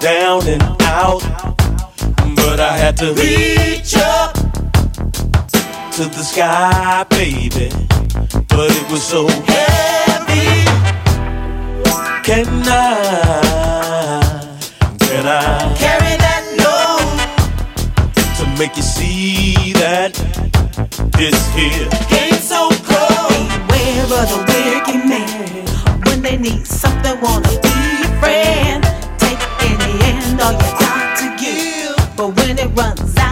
down and out, but I had to reach up to the sky, baby. But it was so heavy. Can I carry that load to make you see that this here ain't so cold? Beware of the wicked man. When they need something, wanna be your friend. Take any and all you got to give, but when it runs out,